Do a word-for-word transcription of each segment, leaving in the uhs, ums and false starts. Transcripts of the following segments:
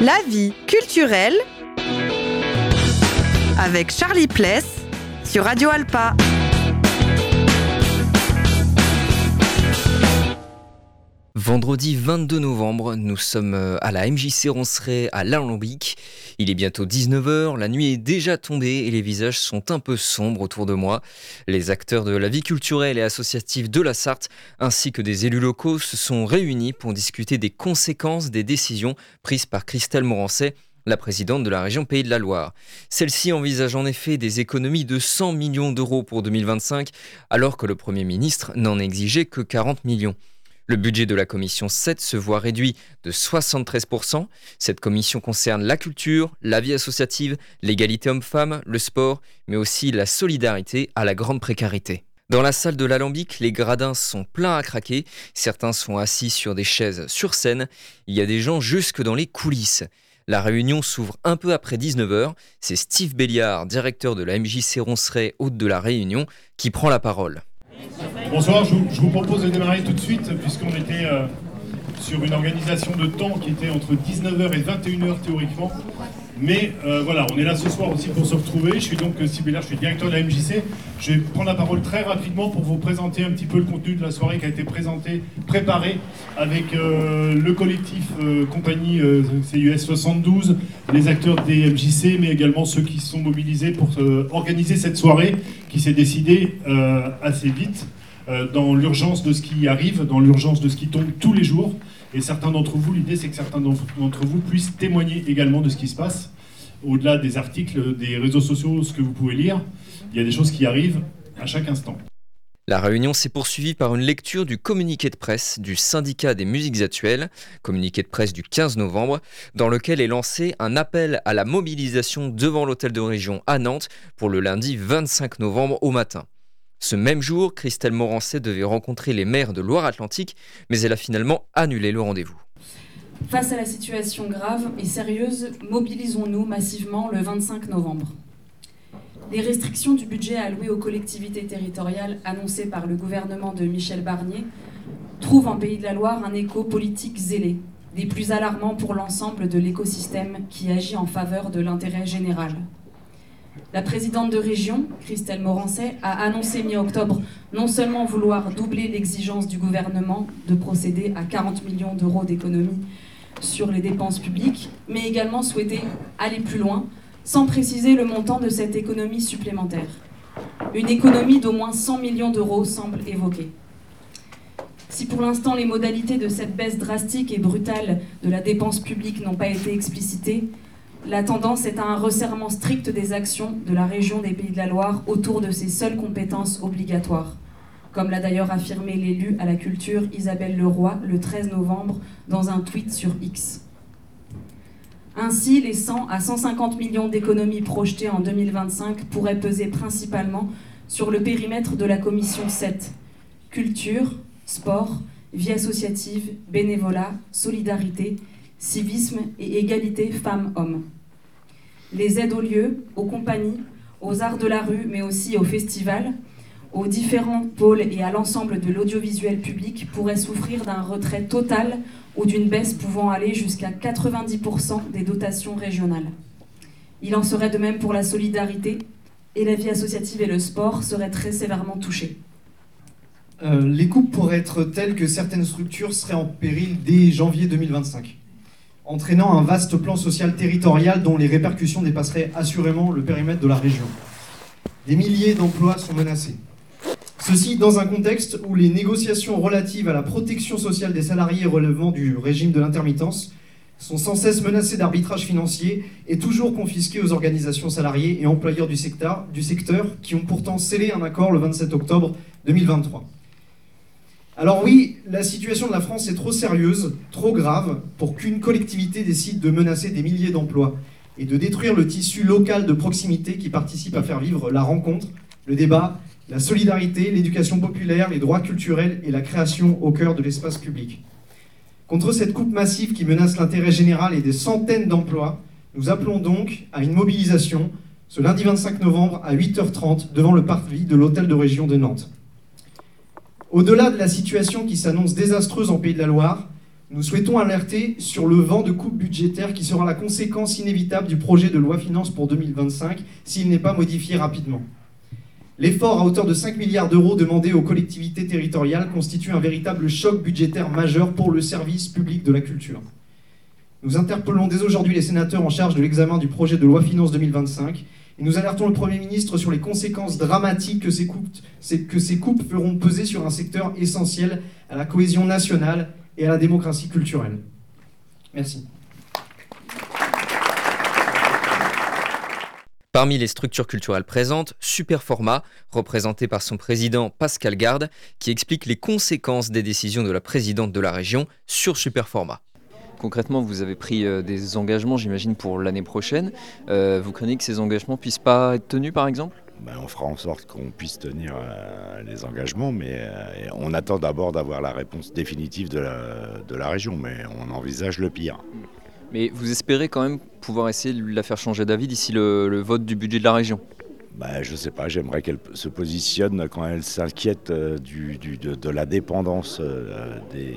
La vie culturelle avec Charlie Pless sur Radio Alpa. Vendredi vingt-deux novembre, nous sommes à la M J C Ronceret à l'Alembic. Il est bientôt dix-neuf heures, la nuit est déjà tombée et les visages sont un peu sombres autour de moi. Les acteurs de la vie culturelle et associative de la Sarthe, ainsi que des élus locaux, se sont réunis pour discuter des conséquences des décisions prises par Christelle Morançais, la présidente de la région Pays de la Loire. Celle-ci envisage en effet des économies de cent millions d'euros pour deux mille vingt-cinq, alors que le Premier ministre n'en exigeait que quarante millions. Le budget de la commission sept se voit réduit de soixante-treize pour cent. Cette commission concerne la culture, la vie associative, l'égalité homme-femme, le sport, mais aussi la solidarité à la grande précarité. Dans la salle de l'Alembic, les gradins sont pleins à craquer. Certains sont assis sur des chaises sur scène. Il y a des gens jusque dans les coulisses. La réunion s'ouvre un peu après dix-neuf heures. C'est Steve Béliard, directeur de la M J C Ronceret, hôte de la Réunion, qui prend la parole. Bonsoir, je vous, je vous propose de démarrer tout de suite puisqu'on était euh, sur une organisation de temps qui était entre dix-neuf heures et vingt et une heures théoriquement. Mais euh, voilà, on est là ce soir aussi pour se retrouver. Je suis donc Steve Béliard, je suis directeur de la M J C. Je vais prendre la parole très rapidement pour vous présenter un petit peu le contenu de la soirée qui a été présenté, préparé avec euh, le collectif euh, compagnie euh, C U S soixante-douze, les acteurs des M J C, mais également ceux qui sont mobilisés pour euh, organiser cette soirée qui s'est décidée euh, assez vite. Dans l'urgence de ce qui arrive, dans l'urgence de ce qui tombe tous les jours. Et certains d'entre vous, l'idée c'est que certains d'entre vous puissent témoigner également de ce qui se passe, au-delà des articles, des réseaux sociaux, ce que vous pouvez lire. Il y a des choses qui arrivent à chaque instant. La réunion s'est poursuivie par une lecture du communiqué de presse du syndicat des musiques actuelles, communiqué de presse du quinze novembre, dans lequel est lancé un appel à la mobilisation devant l'hôtel de région à Nantes pour le lundi vingt-cinq novembre au matin. Ce même jour, Christelle Morançais devait rencontrer les maires de Loire-Atlantique, mais elle a finalement annulé le rendez-vous. Face à la situation grave et sérieuse, mobilisons-nous massivement le vingt-cinq novembre. Les restrictions du budget alloué aux collectivités territoriales annoncées par le gouvernement de Michel Barnier trouvent en Pays de la Loire un écho politique zélé, des plus alarmants pour l'ensemble de l'écosystème qui agit en faveur de l'intérêt général. La présidente de région, Christelle Morançais, a annoncé mi-octobre non seulement vouloir doubler l'exigence du gouvernement de procéder à quarante millions d'euros d'économies sur les dépenses publiques, mais également souhaiter aller plus loin, sans préciser le montant de cette économie supplémentaire. Une économie d'au moins cent millions d'euros semble évoquée. Si pour l'instant les modalités de cette baisse drastique et brutale de la dépense publique n'ont pas été explicitées, la tendance est à un resserrement strict des actions de la région des Pays de la Loire autour de ses seules compétences obligatoires, comme l'a d'ailleurs affirmé l'élue à la culture Isabelle Leroy le treize novembre dans un tweet sur X. Ainsi, les cent à cent cinquante millions d'économies projetées en deux mille vingt-cinq pourraient peser principalement sur le périmètre de la commission sept, culture, sport, vie associative, bénévolat, solidarité, civisme et égalité femmes-hommes. Les aides aux lieux, aux compagnies, aux arts de la rue, mais aussi aux festivals, aux différents pôles et à l'ensemble de l'audiovisuel public pourraient souffrir d'un retrait total ou d'une baisse pouvant aller jusqu'à quatre-vingt-dix pour cent des dotations régionales. Il en serait de même pour la solidarité, et la vie associative et le sport seraient très sévèrement touchés. Euh, les coupes pourraient être telles que certaines structures seraient en péril dès janvier deux mille vingt-cinq. Entraînant un vaste plan social territorial dont les répercussions dépasseraient assurément le périmètre de la région. Des milliers d'emplois sont menacés. Ceci dans un contexte où les négociations relatives à la protection sociale des salariés relevant du régime de l'intermittence sont sans cesse menacées d'arbitrage financier et toujours confisquées aux organisations salariées et employeurs du secteur, du secteur qui ont pourtant scellé un accord le vingt-sept octobre deux mille vingt-trois. Alors oui, la situation de la France est trop sérieuse, trop grave, pour qu'une collectivité décide de menacer des milliers d'emplois et de détruire le tissu local de proximité qui participe à faire vivre la rencontre, le débat, la solidarité, l'éducation populaire, les droits culturels et la création au cœur de l'espace public. Contre cette coupe massive qui menace l'intérêt général et des centaines d'emplois, nous appelons donc à une mobilisation ce lundi vingt-cinq novembre à huit heures trente devant le parvis de l'hôtel de région de Nantes. Au-delà de la situation qui s'annonce désastreuse en Pays de la Loire, Nous souhaitons alerter sur le vent de coupe budgétaire qui sera la conséquence inévitable du projet de loi finances pour deux mille vingt-cinq s'il n'est pas modifié rapidement. L'effort à hauteur de cinq milliards d'euros demandé aux collectivités territoriales constitue un véritable choc budgétaire majeur pour le service public de la culture. Nous interpellons dès aujourd'hui les sénateurs en charge de l'examen du projet de loi finances deux mille vingt-cinq et nous alertons le Premier ministre sur les conséquences dramatiques que ces coupes, que ces coupes feront peser sur un secteur essentiel à la cohésion nationale et à la démocratie culturelle. Merci. Parmi les structures culturelles présentes, Superformat, représenté par son président Pascal Garde, qui explique les conséquences des décisions de la présidente de la région sur Superformat. Concrètement, vous avez pris euh, des engagements, j'imagine, pour l'année prochaine. Euh, vous craignez que ces engagements ne puissent pas être tenus, par exemple ? Ben, on fera en sorte qu'on puisse tenir euh, les engagements, mais euh, on attend d'abord d'avoir la réponse définitive de la, de la région, mais on envisage le pire. Mais vous espérez quand même pouvoir essayer de la faire changer d'avis d'ici le, le vote du budget de la région ? Ben, je ne sais pas, j'aimerais qu'elle se positionne quand elle s'inquiète euh, du, du, de, de la dépendance euh, des...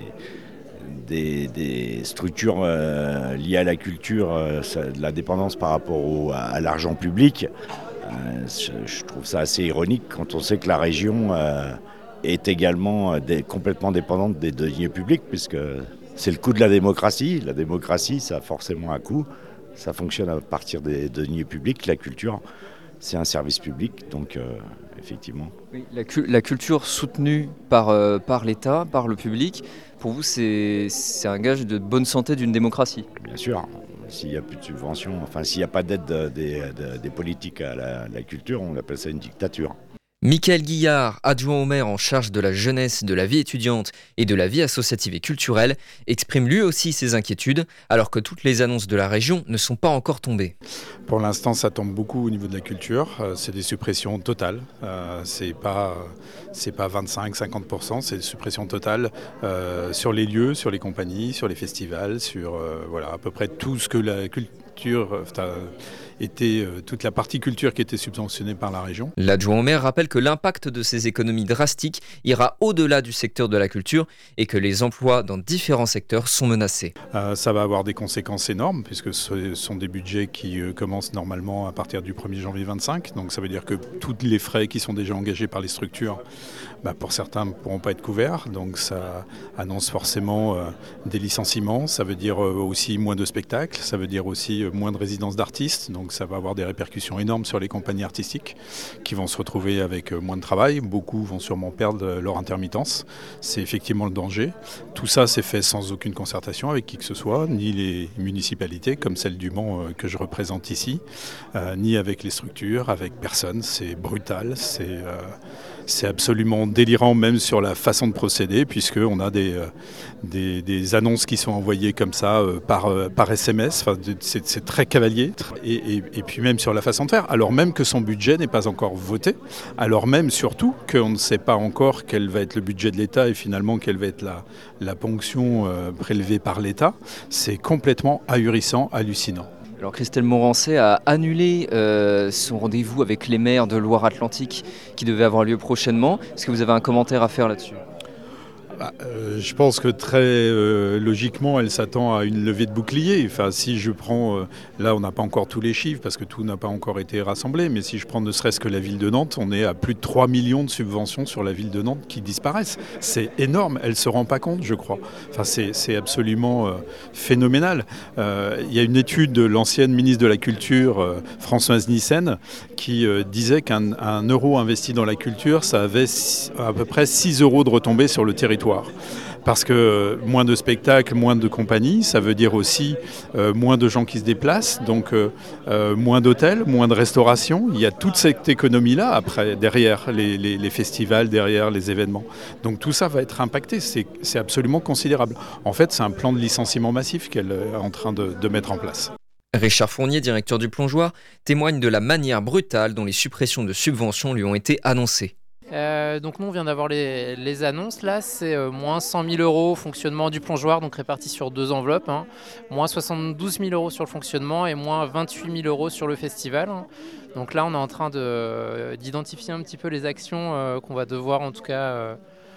Des, des structures euh, liées à la culture, euh, ça, de la dépendance par rapport au, à, à l'argent public. Euh, je, je trouve ça assez ironique quand on sait que la région euh, est également des, complètement dépendante des deniers publics, puisque c'est le coût de la démocratie. La démocratie, ça a forcément un coût. Ça fonctionne à partir des deniers publics. La culture, c'est un service public, donc euh, effectivement. Oui, la, cu- la culture soutenue par, euh, par l'État, par le public, pour vous, c'est, c'est un gage de bonne santé d'une démocratie. Bien sûr, s'il n'y a plus de subventions, enfin s'il n'y a pas d'aide de, de, de, des politiques à la, la culture, on appelle ça une dictature. Mickaël Guillard, adjoint au maire en charge de la jeunesse, de la vie étudiante et de la vie associative et culturelle, exprime lui aussi ses inquiétudes, alors que toutes les annonces de la région ne sont pas encore tombées. Pour l'instant, ça tombe beaucoup au niveau de la culture. Euh, c'est des suppressions totales. Euh, c'est pas, c'est pas vingt-cinq à cinquante pour cent, c'est des suppressions totales euh, sur les lieux, sur les compagnies, sur les festivals, sur euh, voilà, à peu près tout ce que la culture euh, était, euh, toute la partie culture qui était subventionnée par la région. L'adjoint au maire rappelle que l'impact de ces économies drastiques ira au-delà du secteur de la culture et que les emplois dans différents secteurs sont menacés. Euh, ça va avoir des conséquences énormes puisque ce sont des budgets qui euh, commencent normalement à partir du premier janvier vingt-cinq. Donc ça veut dire que tous les frais qui sont déjà engagés par les structures, bah, pour certains ne pourront pas être couverts. Donc ça annonce forcément euh, des licenciements. Ça veut dire euh, aussi moins de spectacles. Ça veut dire aussi euh, moins de résidences d'artistes. Donc ça va avoir des répercussions énormes sur les compagnies artistiques qui vont se retrouver avec euh, moins de travail. Beaucoup vont sûrement perdre euh, leur intermittence. C'est effectivement le danger. Tout ça s'est fait sans aucune concertation avec qui que ce soit, ni les municipalités comme celle du Mans euh, que je représente ici, euh, ni avec les structures, avec personne. C'est brutal, c'est, euh, c'est absolument délirant même sur la façon de procéder puisqu'on a des, euh, des, des annonces qui sont envoyées comme ça euh, par, euh, par S M S. Enfin, c'est, c'est très cavalier et, et, et puis même sur la façon de faire, alors même que son budget n'est pas encore voté, alors même surtout qu'on ne sait pas encore quel va être le budget de l'État et finalement quelle va être la, la ponction euh, prélevée par l'État. C'est complètement ahurissant, hallucinant. Alors Christelle Morancet a annulé euh, son rendez-vous avec les maires de Loire-Atlantique qui devait avoir lieu prochainement. Est-ce que vous avez un commentaire à faire là-dessus ? Bah, euh, je pense que très euh, logiquement, elle s'attend à une levée de bouclier. Enfin, si je prends, euh, là on n'a pas encore tous les chiffres parce que tout n'a pas encore été rassemblé, mais si je prends ne serait-ce que la ville de Nantes, on est à plus de trois millions de subventions sur la ville de Nantes qui disparaissent. C'est énorme, elle ne se rend pas compte, je crois. Enfin, c'est, c'est absolument euh, phénoménal. Euh, il y a une étude de l'ancienne ministre de la Culture, euh, Françoise Nyssen, qui euh, disait qu'un un euro investi dans la culture, ça avait à peu près six euros de retombées sur le territoire. Parce que moins de spectacles, moins de compagnies, ça veut dire aussi euh, moins de gens qui se déplacent, donc euh, euh, moins d'hôtels, moins de restauration. Il y a toute cette économie-là après, derrière les, les, les festivals, derrière les événements. Donc tout ça va être impacté, c'est, c'est absolument considérable. En fait, c'est un plan de licenciement massif qu'elle est en train de, de mettre en place. Richard Fournier, directeur du Plongeoir, témoigne de la manière brutale dont les suppressions de subventions lui ont été annoncées. Euh, donc nous on vient d'avoir les, les annonces là, c'est euh, moins cent mille euros fonctionnement du plongeoir, donc réparti sur deux enveloppes, hein. Moins soixante-douze mille euros sur le fonctionnement et moins vingt-huit mille euros sur le festival. Donc là on est en train de, d'identifier un petit peu les actions euh, qu'on va devoir en tout cas euh,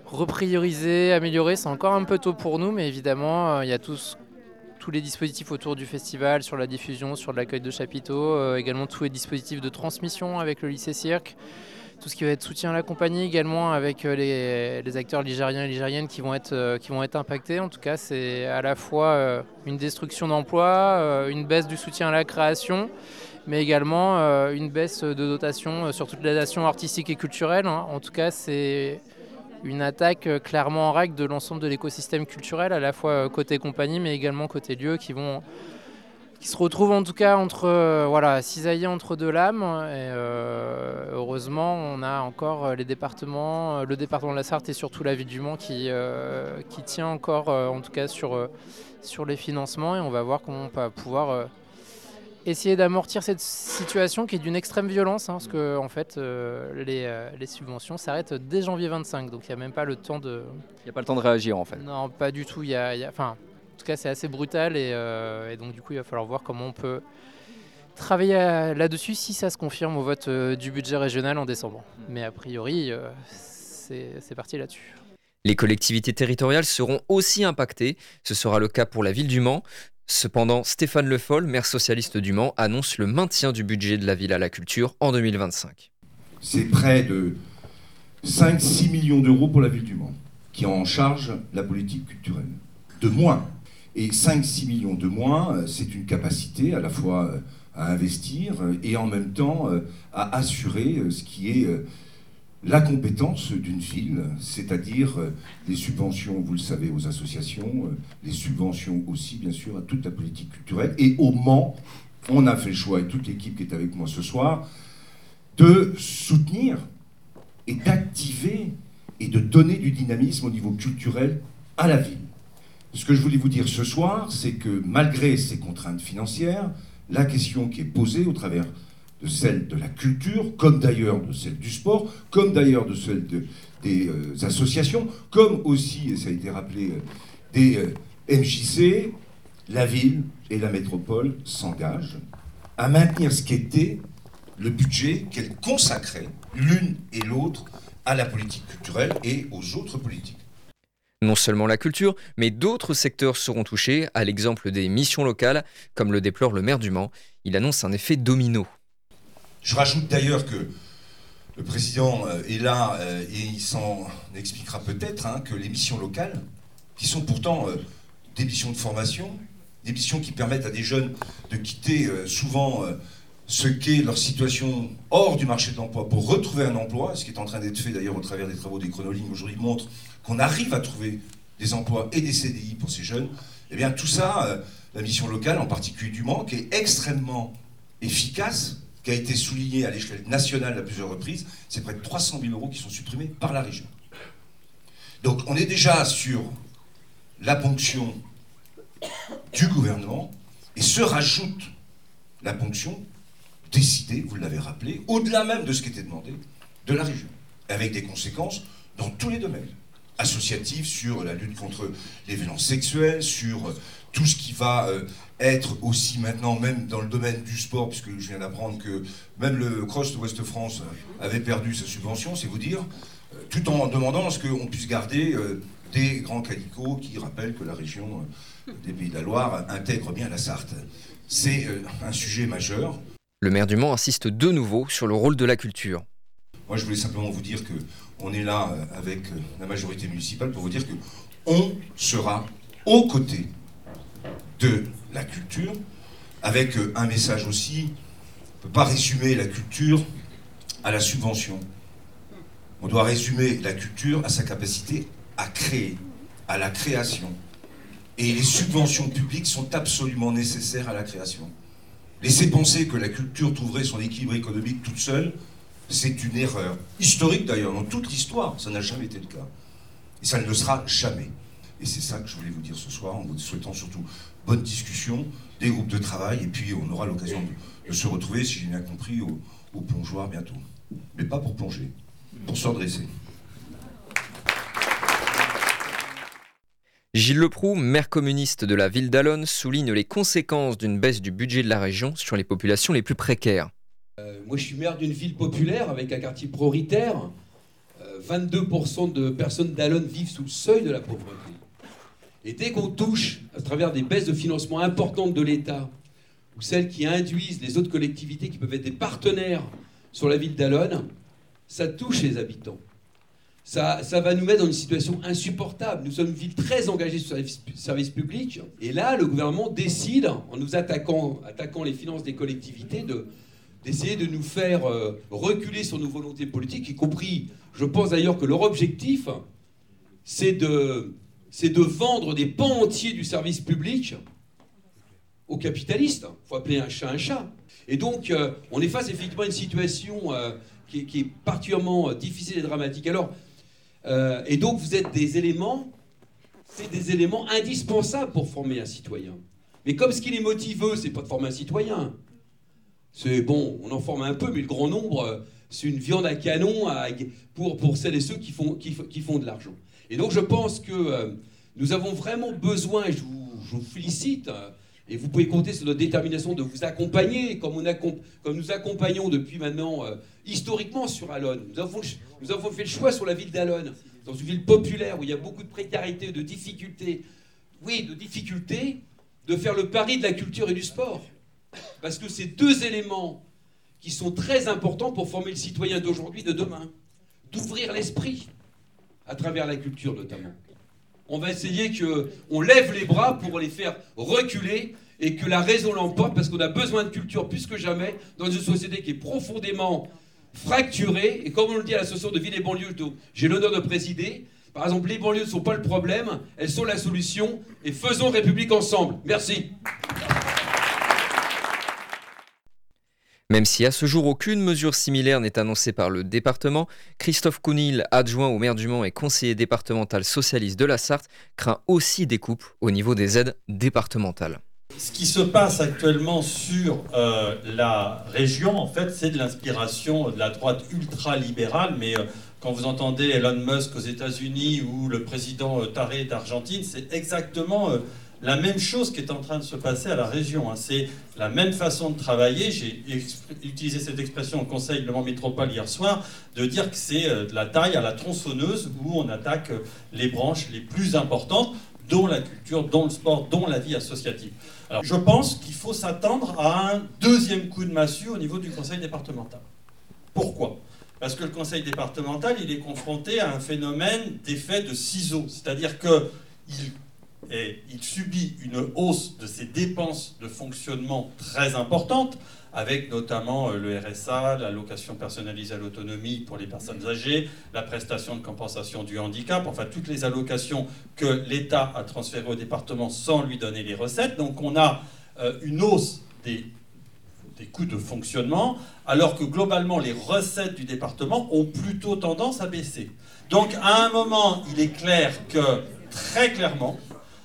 reprioriser, améliorer. C'est encore un peu tôt pour nous, mais évidemment, il y a tous, tous les dispositifs autour du festival, sur la diffusion, sur l'accueil de chapiteaux, euh, également tous les dispositifs de transmission avec le lycée Cirque. Tout ce qui va être soutien à la compagnie également avec les, les acteurs ligériens et ligériennes qui vont, être, euh, qui vont être impactés. En tout cas, c'est à la fois euh, une destruction d'emplois, euh, une baisse du soutien à la création, mais également euh, une baisse de dotation euh, sur toute la dotation artistique et culturelle. Hein. En tout cas, c'est une attaque euh, clairement en règle de l'ensemble de l'écosystème culturel, à la fois euh, côté compagnie, mais également côté lieu, qui vont... qui se retrouvent en tout cas entre euh, voilà, cisaillés entre deux lames. Et euh, heureusement, on a encore les départements, le département de la Sarthe et surtout la ville du Mans qui, euh, qui tient encore, euh, en tout cas sur, euh, sur les financements. Et on va voir comment on va pouvoir euh, essayer d'amortir cette situation qui est d'une extrême violence, hein, parce que en fait, euh, les, euh, les subventions s'arrêtent dès janvier vingt-cinq, donc il n'y a même pas le temps de. Il n'y a pas le temps de réagir en fait. Non, pas du tout. Il y a, il y a, enfin, en tout cas, c'est assez brutal et, euh, et donc du coup, il va falloir voir comment on peut travailler à, là-dessus si ça se confirme au vote euh, du budget régional en décembre. Mais a priori, euh, c'est, c'est parti là-dessus. Les collectivités territoriales seront aussi impactées. Ce sera le cas pour la ville du Mans. Cependant, Stéphane Le Foll, maire socialiste du Mans, annonce le maintien du budget de la ville à la culture en deux mille vingt-cinq. C'est près de cinq à six millions d'euros pour la ville du Mans, qui a en charge la politique culturelle. De moins. Et cinq à six millions de moins, c'est une capacité à la fois à investir et en même temps à assurer ce qui est la compétence d'une ville, c'est-à-dire les subventions, vous le savez, aux associations, les subventions aussi, bien sûr, à toute la politique culturelle. Et au Mans, on a fait le choix, et toute l'équipe qui est avec moi ce soir, de soutenir et d'activer et de donner du dynamisme au niveau culturel à la ville. Ce que je voulais vous dire ce soir, c'est que malgré ces contraintes financières, la question qui est posée au travers de celle de la culture, comme d'ailleurs de celle du sport, comme d'ailleurs de celle de, des euh, associations, comme aussi, et ça a été rappelé, euh, des euh, M J C, la ville et la métropole s'engagent à maintenir ce qu'était le budget qu'elles consacraient, l'une et l'autre, à la politique culturelle et aux autres politiques. Non seulement la culture, mais d'autres secteurs seront touchés, à l'exemple des missions locales, comme le déplore le maire du Mans. Il annonce un effet domino. Je rajoute d'ailleurs que le président est là et il s'en expliquera peut-être, hein, que les missions locales, qui sont pourtant des missions de formation, des missions qui permettent à des jeunes de quitter souvent ce qu'est leur situation hors du marché de l'emploi pour retrouver un emploi, ce qui est en train d'être fait d'ailleurs au travers des travaux des chronolignes aujourd'hui montre qu'on arrive à trouver des emplois et des C D I pour ces jeunes. Eh bien tout ça, la mission locale, en particulier du Mans, qui est extrêmement efficace, qui a été souligné à l'échelle nationale à plusieurs reprises, c'est près de trois cent mille euros qui sont supprimés par la région. Donc on est déjà sur la ponction du gouvernement, et se rajoute la ponction décidée, vous l'avez rappelé, au-delà même de ce qui était demandé, de la région, avec des conséquences dans tous les domaines. Associatifs, sur la lutte contre les violences sexuelles, sur tout ce qui va euh, être aussi maintenant, même dans le domaine du sport, puisque je viens d'apprendre que même le Cross de Ouest-France avait perdu sa subvention, c'est vous dire, euh, tout en demandant à ce qu'on puisse garder euh, des grands calicots qui rappellent que la région euh, des Pays de la Loire intègre bien la Sarthe. C'est euh, un sujet majeur. Le maire du Mans insiste de nouveau sur le rôle de la culture. Moi, je voulais simplement vous dire qu'on est là avec la majorité municipale pour vous dire qu'on sera aux côtés de la culture, avec un message aussi. On ne peut pas résumer la culture à la subvention. On doit résumer la culture à sa capacité à créer, à la création. Et les subventions publiques sont absolument nécessaires à la création. Laisser penser que la culture trouverait son équilibre économique toute seule, c'est une erreur. Historique d'ailleurs, dans toute l'histoire, ça n'a jamais été le cas. Et ça ne le sera jamais. Et c'est ça que je voulais vous dire ce soir, en vous souhaitant surtout bonne discussion, des groupes de travail, et puis on aura l'occasion de, de se retrouver, si j'ai bien compris, au, au plongeoir bientôt. Mais pas pour plonger, pour se redresser. Gilles Leproux, maire communiste de la ville d'Allonnes, souligne les conséquences d'une baisse du budget de la région sur les populations les plus précaires. Euh, moi, je suis maire d'une ville populaire avec un quartier prioritaire. Euh, vingt-deux pour cent de personnes d'Allonnes vivent sous le seuil de la pauvreté. Et dès qu'on touche, à travers des baisses de financement importantes de l'État, ou celles qui induisent les autres collectivités qui peuvent être des partenaires sur la ville d'Allonnes, ça touche les habitants. Ça, ça va nous mettre dans une situation insupportable. Nous sommes une ville très engagée sur le service, service public. Et là, le gouvernement décide, en nous attaquant, attaquant les finances des collectivités, de, d'essayer de nous faire euh, reculer sur nos volontés politiques, y compris, je pense d'ailleurs que leur objectif, c'est de, c'est de vendre des pans entiers du service public aux capitalistes. Il faut appeler un chat un chat. Et donc, euh, on est face effectivement à une situation euh, qui, qui est particulièrement difficile et dramatique. Alors, Euh, et donc vous êtes des éléments, c'est des éléments indispensables pour former un citoyen. Mais comme ce qui est motiveux, c'est pas de former un citoyen. C'est bon, on en forme un peu, mais le grand nombre, c'est une viande à canon à, pour, pour celles et ceux qui font, qui, qui font de l'argent. Et donc je pense que euh, nous avons vraiment besoin, et je vous, je vous félicite, euh, et vous pouvez compter sur notre détermination de vous accompagner, comme, on accom- comme nous accompagnons depuis maintenant, euh, historiquement sur Allonnes. Nous avons, nous avons fait le choix sur la ville d'Allonnes, dans une ville populaire où il y a beaucoup de précarité, de difficultés, oui, de difficultés, de faire le pari de la culture et du sport. Parce que c'est deux éléments qui sont très importants pour former le citoyen d'aujourd'hui, de demain. D'ouvrir l'esprit, à travers la culture notamment. On va essayer qu'on lève les bras pour les faire reculer et que la raison l'emporte, parce qu'on a besoin de culture plus que jamais dans une société qui est profondément fracturée. Et comme on le dit à l'association de villes et banlieues, dont j'ai l'honneur de présider, par exemple, les banlieues ne sont pas le problème, elles sont la solution. Et faisons République ensemble. Merci. Même si à ce jour aucune mesure similaire n'est annoncée par le département, Christophe Counil, adjoint au maire du Mans et conseiller départemental socialiste de la Sarthe, craint aussi des coupes au niveau des aides départementales. Ce qui se passe actuellement sur euh, la région, en fait, c'est de l'inspiration de la droite ultra-libérale, mais euh, quand vous entendez Elon Musk aux États-Unis ou le président euh, Tarré d'Argentine, c'est exactement euh, la même chose qui est en train de se passer à la région. Hein. C'est la même façon de travailler. J'ai utilisé cette expression au Conseil Le Mans Métropole hier soir, de dire que c'est de la taille à la tronçonneuse où on attaque les branches les plus importantes, dont la culture, dont le sport, dont la vie associative. Alors, je pense qu'il faut s'attendre à un deuxième coup de massue au niveau du Conseil départemental. Pourquoi ? Parce que le Conseil départemental, il est confronté à un phénomène d'effet de ciseaux. C'est-à-dire qu'il Et il subit une hausse de ses dépenses de fonctionnement très importante, avec notamment le R S A, l'allocation personnalisée à l'autonomie pour les personnes âgées, la prestation de compensation du handicap, enfin toutes les allocations que l'État a transférées au département sans lui donner les recettes. Donc on a euh, une hausse des, des coûts de fonctionnement, alors que globalement les recettes du département ont plutôt tendance à baisser. Donc à un moment, il est clair que, très clairement,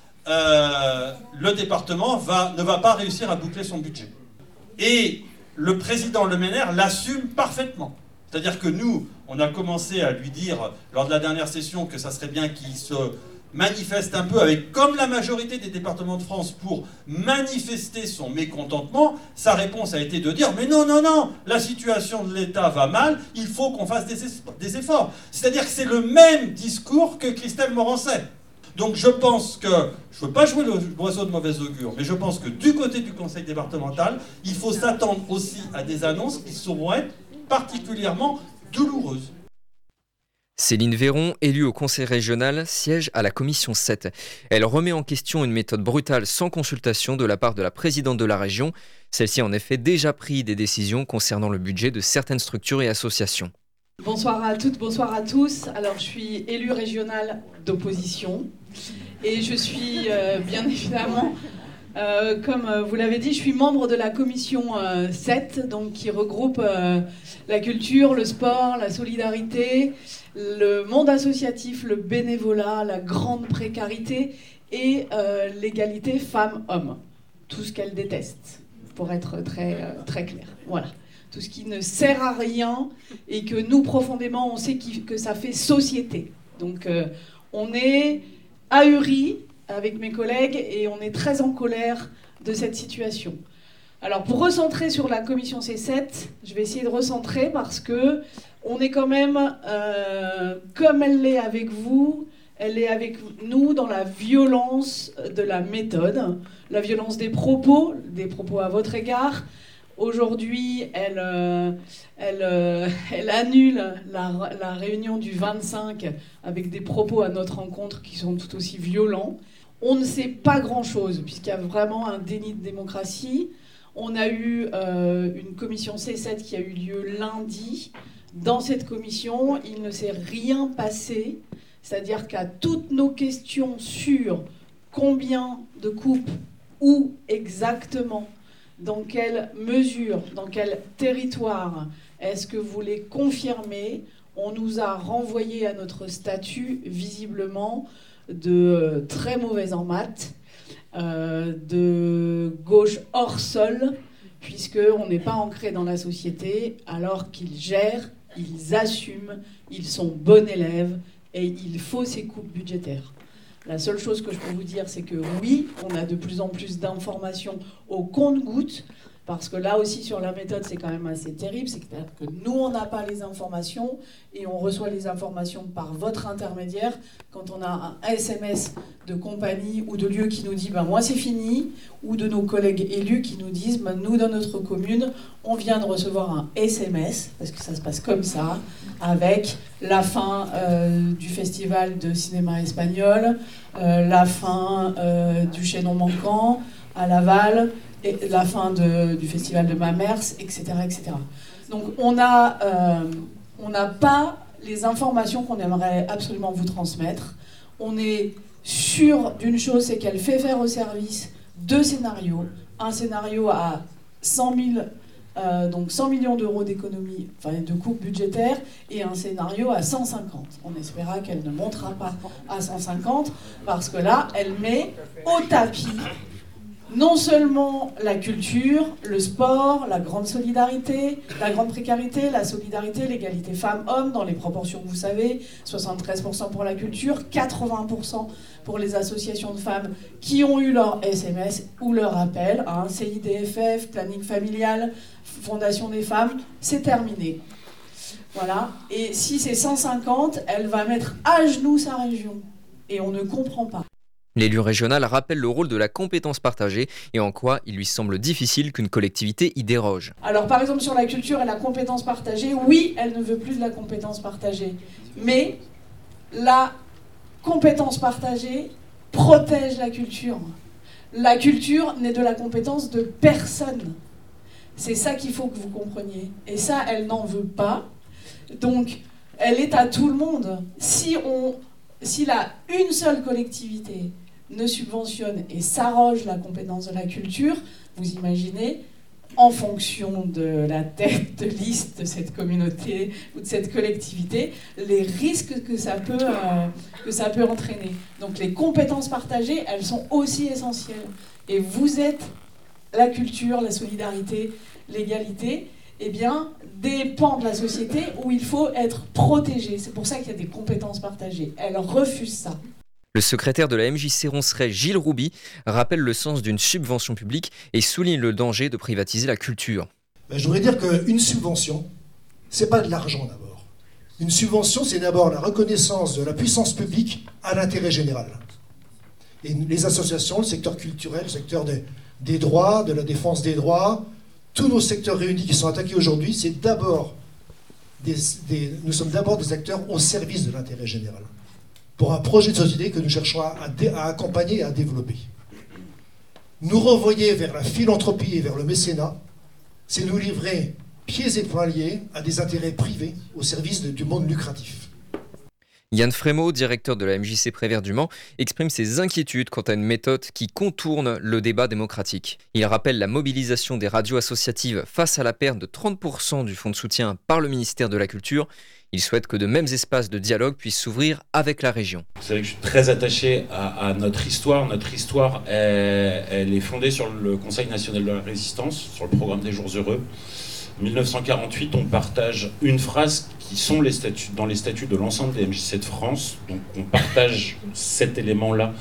Euh, le département va, ne va pas réussir à boucler son budget. Et le président Le Mener l'assume parfaitement. C'est-à-dire que nous, on a commencé à lui dire, lors de la dernière session, que ça serait bien qu'il se manifeste un peu, avec, comme la majorité des départements de France, pour manifester son mécontentement. Sa réponse a été de dire « Mais non, non, non, la situation de l'État va mal, il faut qu'on fasse des, des efforts. » C'est-à-dire que c'est le même discours que Christelle Morançais. Donc je pense que, je ne veux pas jouer l'oiseau de mauvaise augure, mais je pense que du côté du conseil départemental, il faut s'attendre aussi à des annonces qui sauront être particulièrement douloureuses. Céline Véron, élue au conseil régional, siège à la commission sept. Elle remet en question une méthode brutale sans consultation de la part de la présidente de la région. Celle-ci a en effet déjà pris des décisions concernant le budget de certaines structures et associations. Bonsoir à toutes, bonsoir à tous. Alors, je suis élue régionale d'opposition et je suis euh, bien évidemment, euh, comme vous l'avez dit, je suis membre de la commission euh, sept, donc qui regroupe euh, la culture, le sport, la solidarité, le monde associatif, le bénévolat, la grande précarité et euh, l'égalité femmes-hommes. Tout ce qu'elle déteste, pour être très, euh, très clair. Voilà. Tout ce qui ne sert à rien et que nous, profondément, on sait que ça fait société. Donc, euh, on est ahuris avec mes collègues et on est très en colère de cette situation. Alors pour recentrer sur la commission C sept, je vais essayer de recentrer parce que on est quand même, euh, comme elle l'est avec vous, elle est avec nous dans la violence de la méthode, la violence des propos, des propos à votre égard. Aujourd'hui, elle, euh, elle, euh, elle annule la, la réunion du vingt-cinq avec des propos à notre encontre qui sont tout aussi violents. On ne sait pas grand-chose puisqu'il y a vraiment un déni de démocratie. On a eu euh, une commission C sept qui a eu lieu lundi. Dans cette commission, il ne s'est rien passé. C'est-à-dire qu'à toutes nos questions sur combien de coupes, où exactement, dans quelle mesure, dans quel territoire est-ce que vous les confirmez, on nous a renvoyé à notre statut visiblement de très mauvais en maths, euh, de gauche hors sol, puisqu'on n'est pas ancré dans la société, alors qu'ils gèrent, ils assument, ils sont bons élèves, et il faut ces coupes budgétaires. La seule chose que je peux vous dire, c'est que oui, on a de plus en plus d'informations au compte-gouttes, parce que là aussi, sur la méthode, c'est quand même assez terrible. C'est-à-dire que nous, on n'a pas les informations, et on reçoit les informations par votre intermédiaire. Quand on a un S M S de compagnie ou de lieu qui nous dit ben, « moi, c'est fini », ou de nos collègues élus qui nous disent ben, « nous, dans notre commune, on vient de recevoir un S M S », parce que ça se passe comme ça, avec la fin euh, du festival de cinéma espagnol, euh, la fin euh, du chaînon manquant à Laval, et la fin de, du festival de Mamers, et cetera, et cetera. Donc on a, euh, on n'a pas les informations qu'on aimerait absolument vous transmettre. On est sûr d'une chose, c'est qu'elle fait faire au service deux scénarios. Un scénario à cent mille, euh, donc cent millions d'euros d'économie, enfin de coupes budgétaires, et un scénario à cent cinquante. On espéra qu'elle ne montera pas à cent cinquante, parce que là, elle met au tapis non seulement la culture, le sport, la grande solidarité, la grande précarité, la solidarité, l'égalité femmes-hommes dans les proportions que vous savez, soixante-treize pour cent pour la culture, quatre-vingts pour cent pour les associations de femmes qui ont eu leur S M S ou leur appel, hein, C I D F F, planning familial, Fondation des femmes, c'est terminé. Voilà. Et si c'est cent cinquante, elle va mettre à genoux sa région. Et on ne comprend pas. L'élu régional rappelle le rôle de la compétence partagée et en quoi il lui semble difficile qu'une collectivité y déroge. Alors par exemple sur la culture et la compétence partagée, oui, elle ne veut plus de la compétence partagée. Mais la compétence partagée protège la culture. La culture n'est de la compétence de personne. C'est ça qu'il faut que vous compreniez. Et ça, elle n'en veut pas. Donc, elle est à tout le monde. Si on, si la une seule collectivité ne subventionne et s'arroge la compétence de la culture, vous imaginez, en fonction de la tête de liste de cette communauté ou de cette collectivité, les risques que ça peut, euh, que ça peut entraîner. Donc les compétences partagées, elles sont aussi essentielles. Et vous êtes la culture, la solidarité, l'égalité, eh bien, des pans de la société où il faut être protégé. C'est pour ça qu'il y a des compétences partagées. Elles refusent ça. Le secrétaire de la M J C Ronceret, Gilles Rouby, rappelle le sens d'une subvention publique et souligne le danger de privatiser la culture. Ben, je voudrais dire qu'une subvention, c'est pas de l'argent d'abord. Une subvention, c'est d'abord la reconnaissance de la puissance publique à l'intérêt général. Et les associations, le secteur culturel, le secteur des, des droits, de la défense des droits, tous nos secteurs réunis qui sont attaqués aujourd'hui, c'est d'abord des, des, nous sommes d'abord des acteurs au service de l'intérêt général, pour un projet de société que nous cherchons à, à, à accompagner et à développer. Nous renvoyer vers la philanthropie et vers le mécénat, c'est nous livrer pieds et poings liés à des intérêts privés au service de, du monde lucratif. Yann Frémaux, directeur de la M J C Prévert du Mans, exprime ses inquiétudes quant à une méthode qui contourne le débat démocratique. Il rappelle la mobilisation des radios associatives face à la perte de trente pour cent du fonds de soutien par le ministère de la Culture. Il souhaite que de mêmes espaces de dialogue puissent s'ouvrir avec la région. Vous savez que je suis très attaché à, à notre histoire. Notre histoire, elle, elle est fondée sur le Conseil national de la résistance, sur le programme des Jours heureux. En mille neuf cent quarante-huit, on partage une phrase qui sont les statuts, dans les statuts de l'ensemble des M J C de France. Donc on partage cet élément-là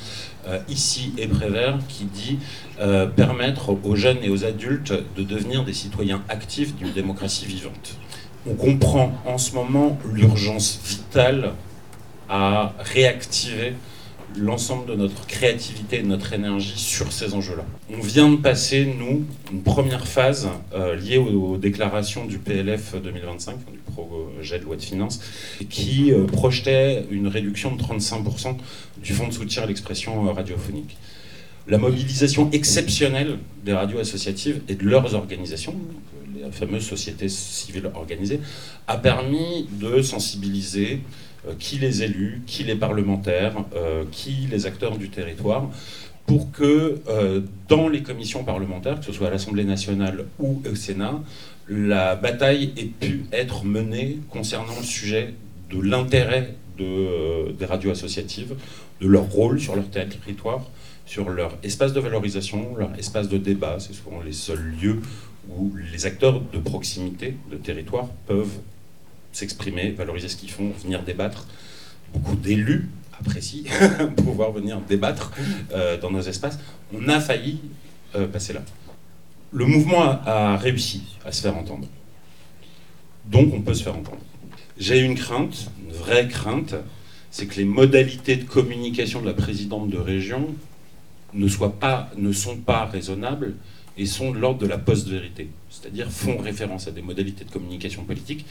euh, ici et Prévert, qui dit euh, permettre aux jeunes et aux adultes de devenir des citoyens actifs d'une démocratie vivante. On comprend en ce moment l'urgence vitale à réactiver l'ensemble de notre créativité et de notre énergie sur ces enjeux-là. On vient de passer, nous, une première phase euh, liée aux, aux déclarations du P L F deux mille vingt-cinq, du projet de loi de finances, qui euh, projetait une réduction de trente-cinq pour cent du fonds de soutien à l'expression euh, radiophonique. La mobilisation exceptionnelle des radios associatives et de leurs organisations, les fameuses sociétés civiles organisées, a permis de sensibiliser euh, qui les élus, qui les parlementaires, euh, qui les acteurs du territoire, pour que euh, dans les commissions parlementaires, que ce soit à l'Assemblée nationale ou au Sénat, la bataille ait pu être menée concernant le sujet de l'intérêt de, euh, des radios associatives, de leur rôle sur leur territoire, sur leur espace de valorisation, leur espace de débat. C'est souvent les seuls lieux où les acteurs de proximité, de territoire, peuvent s'exprimer, valoriser ce qu'ils font, venir débattre. Beaucoup d'élus apprécient pouvoir venir débattre euh, dans nos espaces. On a failli euh, passer là. Le mouvement a, a réussi à se faire entendre. Donc on peut se faire entendre. J'ai une crainte, une vraie crainte, c'est que les modalités de communication de la présidente de région ne, soient pas, ne sont pas raisonnables et sont de l'ordre de la post-vérité. C'est-à-dire font référence à des modalités de communication politique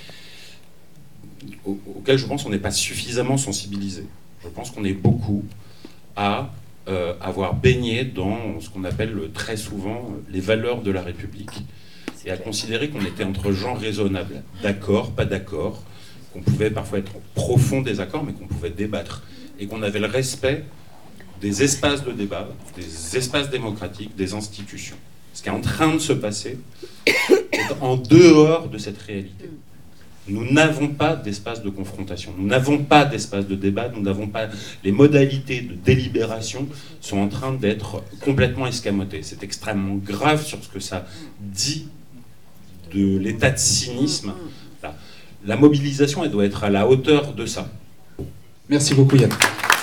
aux, auxquelles je pense qu'on n'est pas suffisamment sensibilisé. Je pense qu'on est beaucoup à euh, avoir baigné dans ce qu'on appelle très souvent les valeurs de la République et à considérer qu'on était entre gens raisonnables, d'accord, pas d'accord, qu'on pouvait parfois être en profond désaccord, mais qu'on pouvait débattre et qu'on avait le respect des espaces de débat, des espaces démocratiques, des institutions. Ce qui est en train de se passer est en dehors de cette réalité. Nous n'avons pas d'espace de confrontation, nous n'avons pas d'espace de débat, nous n'avons pas... Les modalités de délibération sont en train d'être complètement escamotées. C'est extrêmement grave sur ce que ça dit de l'état de cynisme. La, la mobilisation, elle doit être à la hauteur de ça. Merci beaucoup Yann.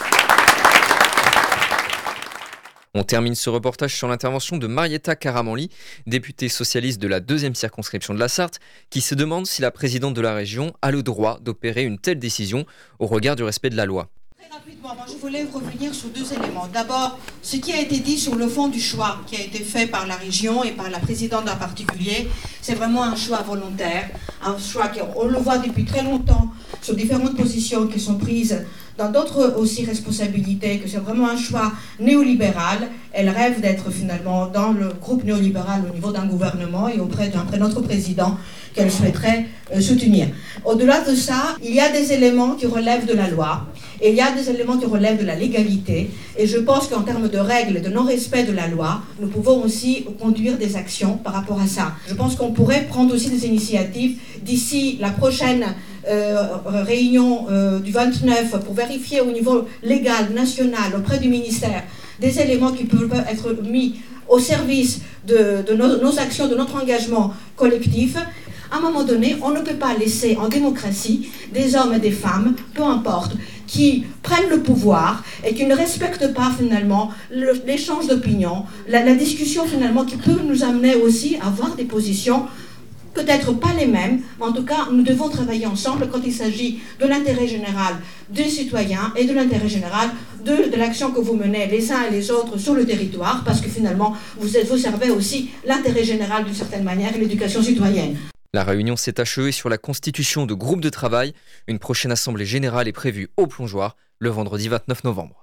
On termine ce reportage sur l'intervention de Marietta Karamanli, députée socialiste de la deuxième circonscription de la Sarthe, qui se demande si la présidente de la région a le droit d'opérer une telle décision au regard du respect de la loi. Très rapidement, moi je voulais revenir sur deux éléments. D'abord, ce qui a été dit sur le fond du choix qui a été fait par la région et par la présidente en particulier, c'est vraiment un choix volontaire, un choix qu'on le voit depuis très longtemps sur différentes positions qui sont prises dans d'autres aussi responsabilités, que c'est vraiment un choix néolibéral. Elle rêve d'être finalement dans le groupe néolibéral au niveau d'un gouvernement et auprès d'un notre président qu'elle souhaiterait euh, soutenir. Au-delà de ça, il y a des éléments qui relèvent de la loi et il y a des éléments qui relèvent de la légalité. Et je pense qu'en termes de règles et de non-respect de la loi, nous pouvons aussi conduire des actions par rapport à ça. Je pense qu'on pourrait prendre aussi des initiatives d'ici la prochaine Euh, réunion euh, du vingt-neuf pour vérifier au niveau légal, national, auprès du ministère, des éléments qui peuvent être mis au service de, de nos, nos actions, de notre engagement collectif. À un moment donné, on ne peut pas laisser en démocratie des hommes et des femmes, peu importe, qui prennent le pouvoir et qui ne respectent pas finalement le, l'échange d'opinions, la, la discussion finalement qui peut nous amener aussi à avoir des positions peut-être pas les mêmes, mais en tout cas, nous devons travailler ensemble quand il s'agit de l'intérêt général des citoyens et de l'intérêt général de, de l'action que vous menez les uns et les autres sur le territoire, parce que finalement, vous, êtes, vous servez aussi l'intérêt général d'une certaine manière et l'éducation citoyenne. La réunion s'est achevée sur la constitution de groupes de travail. Une prochaine assemblée générale est prévue au Plongeoir le vendredi vingt-neuf novembre.